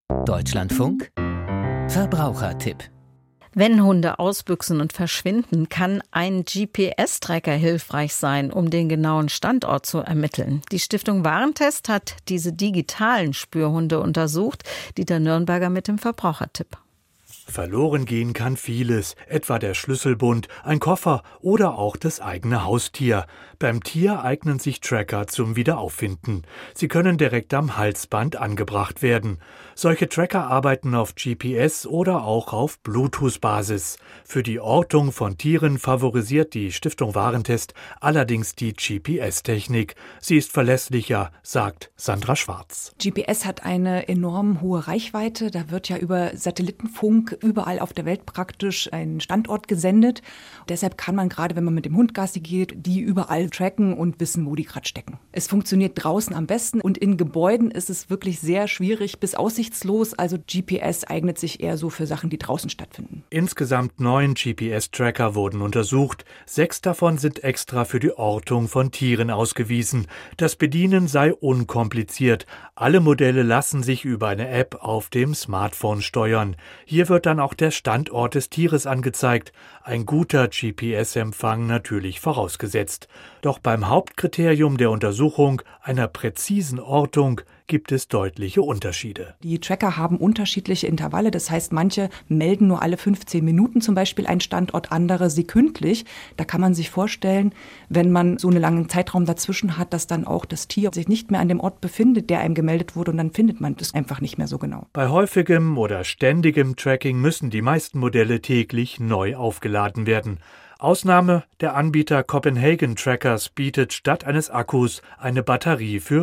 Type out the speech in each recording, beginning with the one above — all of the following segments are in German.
Deutschlandfunk Verbrauchertipp. Wenn Hunde ausbüchsen und verschwinden, kann ein GPS-Tracker hilfreich sein, um den genauen Standort zu ermitteln. Die Stiftung Warentest hat diese digitalen Spürhunde untersucht. Dieter Nürnberger mit dem Verbrauchertipp. Verloren gehen kann vieles, etwa der Schlüsselbund, ein Koffer oder auch das eigene Haustier. Beim Tier eignen sich Tracker zum Wiederauffinden. Sie können direkt am Halsband angebracht werden. Solche Tracker arbeiten auf GPS oder auch auf Bluetooth-Basis. Für die Ortung von Tieren favorisiert die Stiftung Warentest allerdings die GPS-Technik. Sie ist verlässlicher, sagt Sandra Schwarz. GPS hat eine enorm hohe Reichweite. Da wird ja über Satellitenfunk überall auf der Welt praktisch ein Standort gesendet. Deshalb kann man gerade, wenn man mit dem Hund Gassi geht, die überall tracken und wissen, wo die gerade stecken. Es funktioniert draußen am besten und in Gebäuden ist es wirklich sehr schwierig bis aussichtslos. Also GPS eignet sich eher so für Sachen, die draußen stattfinden. Insgesamt 9 GPS-Tracker wurden untersucht. 6 davon sind extra für die Ortung von Tieren ausgewiesen. Das Bedienen sei unkompliziert. Alle Modelle lassen sich über eine App auf dem Smartphone steuern. Hier wird dann auch der Standort des Tieres angezeigt. Ein guter GPS-Empfang natürlich vorausgesetzt. Doch beim Hauptkriterium der Untersuchung, einer präzisen Ortung, gibt es deutliche Unterschiede. Die Tracker haben unterschiedliche Intervalle. Das heißt, manche melden nur alle 15 Minuten zum Beispiel einen Standort, andere sekündlich. Da kann man sich vorstellen, wenn man so einen langen Zeitraum dazwischen hat, dass dann auch das Tier sich nicht mehr an dem Ort befindet, der einem gemeldet wurde, und dann findet man das einfach nicht mehr so genau. Bei häufigem oder ständigem Tracking müssen die meisten Modelle täglich neu aufgeladen werden. Ausnahme, der Anbieter Copenhagen Trackers bietet statt eines Akkus eine Batterie für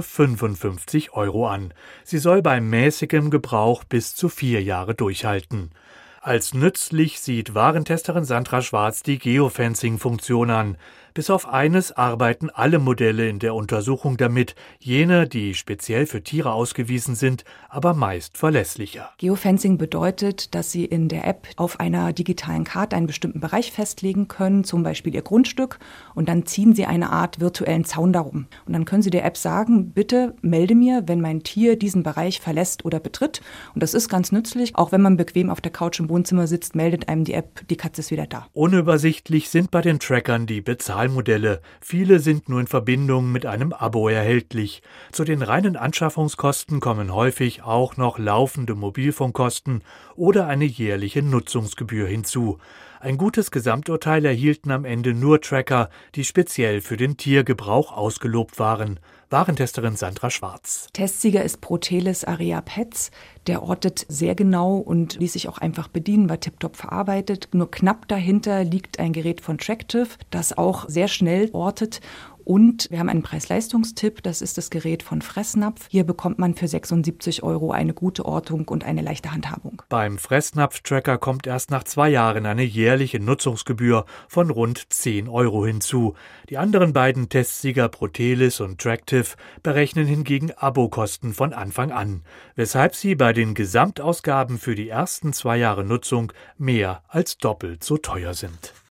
55 € an. Sie soll bei mäßigem Gebrauch bis zu 4 Jahre durchhalten. Als nützlich sieht Warentesterin Sandra Schwarz die Geofencing-Funktion an. Bis auf eines arbeiten alle Modelle in der Untersuchung damit, jene, die speziell für Tiere ausgewiesen sind, aber meist verlässlicher. Geofencing bedeutet, dass Sie in der App auf einer digitalen Karte einen bestimmten Bereich festlegen können, zum Beispiel Ihr Grundstück, und dann ziehen Sie eine Art virtuellen Zaun darum. Und dann können Sie der App sagen, bitte melde mir, wenn mein Tier diesen Bereich verlässt oder betritt. Und das ist ganz nützlich. Auch wenn man bequem auf der Couch im Wohnzimmer sitzt, meldet einem die App, die Katze ist wieder da. Unübersichtlich sind bei den Trackern die Bezahlmodelle. Viele sind nur in Verbindung mit einem Abo erhältlich. Zu den reinen Anschaffungskosten kommen häufig auch noch laufende Mobilfunkkosten oder eine jährliche Nutzungsgebühr hinzu. Ein gutes Gesamturteil erhielten am Ende nur Tracker, die speziell für den Tiergebrauch ausgelobt waren. Warentesterin Sandra Schwarz. Testsieger ist Protelis Area Pets. Der ortet sehr genau und ließ sich auch einfach bedienen, war tiptop verarbeitet. Nur knapp dahinter liegt ein Gerät von Tractive, das auch sehr schnell ortet. Und wir haben einen Preis-Leistungstipp, das ist das Gerät von Fressnapf. Hier bekommt man für 76 € eine gute Ortung und eine leichte Handhabung. Beim Fressnapf-Tracker kommt erst nach 2 Jahren eine jährliche Nutzungsgebühr von rund 10 € hinzu. Die anderen beiden Testsieger Protelis und Tractive berechnen hingegen Abokosten von Anfang an, weshalb sie bei den Gesamtausgaben für die ersten 2 Jahre Nutzung mehr als doppelt so teuer sind.